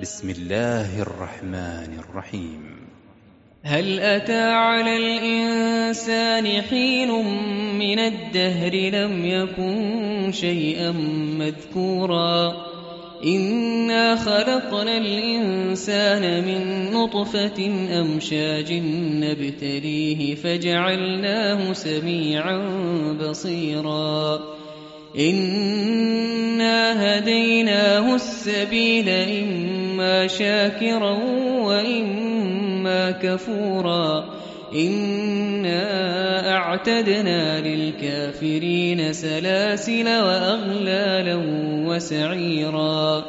بسم الله الرحمن الرحيم. هل أتى على الإنسان حين من الدهر لم يكن شيئا مذكورا إنا خلقنا الإنسان من نطفة أمشاج نبتليه فجعلناه سميعا بصيرا إنا هديناه السبيل إما شاكرا وإما كفورا إنا أعتدنا للكافرين سلاسل وأغلالا وسعيرا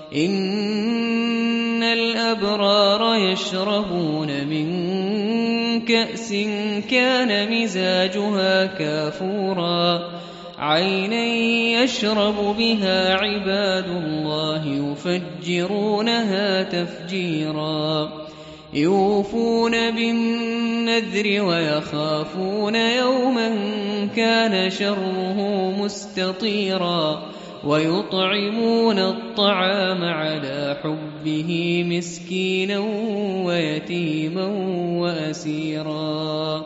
إن الأبرار يشربون من كأس كان مزاجها كافورا عينا يشرب بها عباد الله يفجرونها تفجيرا يوفون بالنذر ويخافون يوما كان شره مستطيرا ويطعمون الطعام على حبه مسكينا ويتيما وأسيرا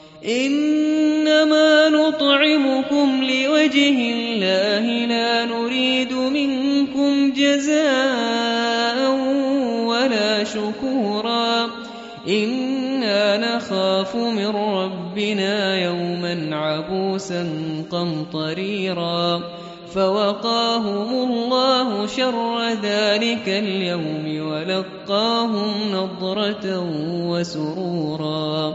إنما نطعمكم لوجه الله لا نريد منكم جزاء ولا شكورا إنا نخاف من ربنا يوما عبوسا قمطريرا فوقاهم الله شر ذلك اليوم ولقاهم نضرة وسرورا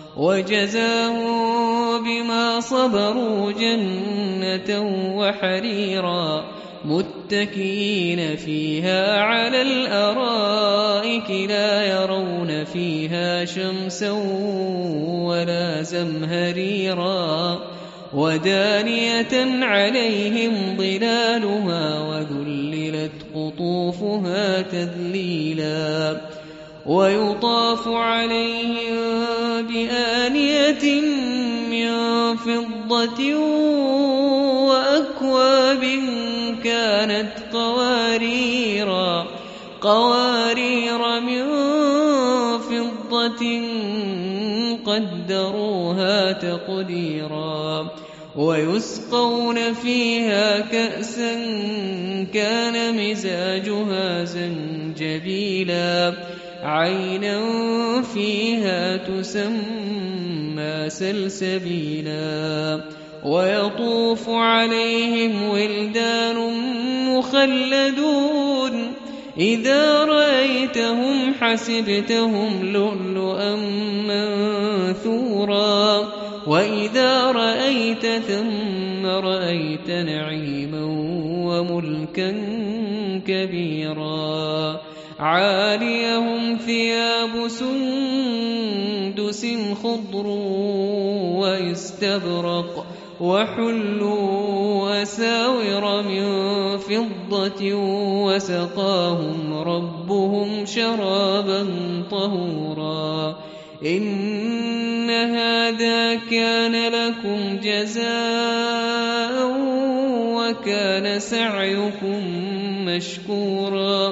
وجزاهم بما صبروا جنة وحريرا متكئين فيها على الأرائك لا يرون فيها شمسا ولا زمهريرا ودانية عليهم ظلالها وذللت قطوفها تذليلا ويطاف عليهم بآنية من فضة وأكواب كانت قوارير من فضة قدروها تقديرا ويسقون فيها كأسا كان مزاجها زنجبيلا عينا فيها تسمى سلسبيلا ويطوف عليهم ولدان مخلدون إذا رأيتهم حسبتهم لؤلؤا منثورا وإذا رأيت ثم رأيت نعيما وملكا كبيرا عاليهم ثياب سندس خضر واستبرق وحلوا أساور من فضة وسقاهم ربهم شرابا طهورا إن هذا كان لكم جزاء وكان سعيكم مشكورا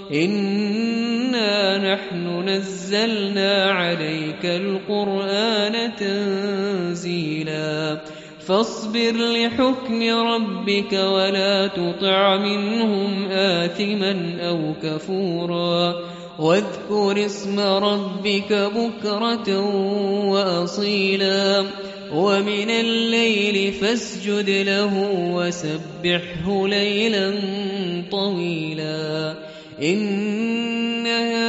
إنا نحن نزلنا عليك القرآن تنزيلا فاصبر لحكم ربك ولا تطع منهم آثما أو كفورا واذكر اسم ربك بكرة وأصيلا ومن الليل فاسجد له وسبحه ليلا طويلا إن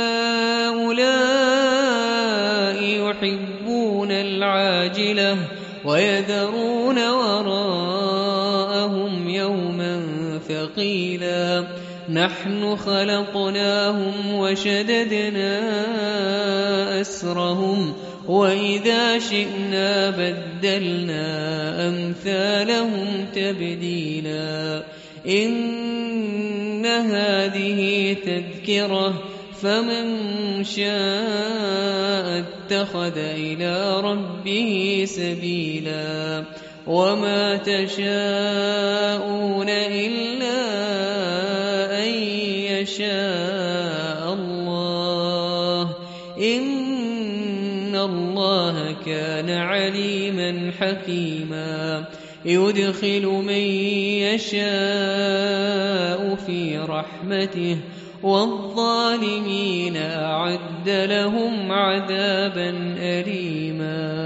هؤلاء يحبون العاجلة ويذرون وراءهم يوما ثقيلا نحن خلقناهم وشددنا أسرهم وإذا شئنا بدلنا أمثالهم تبديلا إن هذه تذكرة فمن شاء اتخذ إلى ربه سبيلا وما تشاءون إلا أن يشاء إن الله كان عليما حكيما يدخل من يشاء في رحمته والظالمين أعد لهم عذابا أليما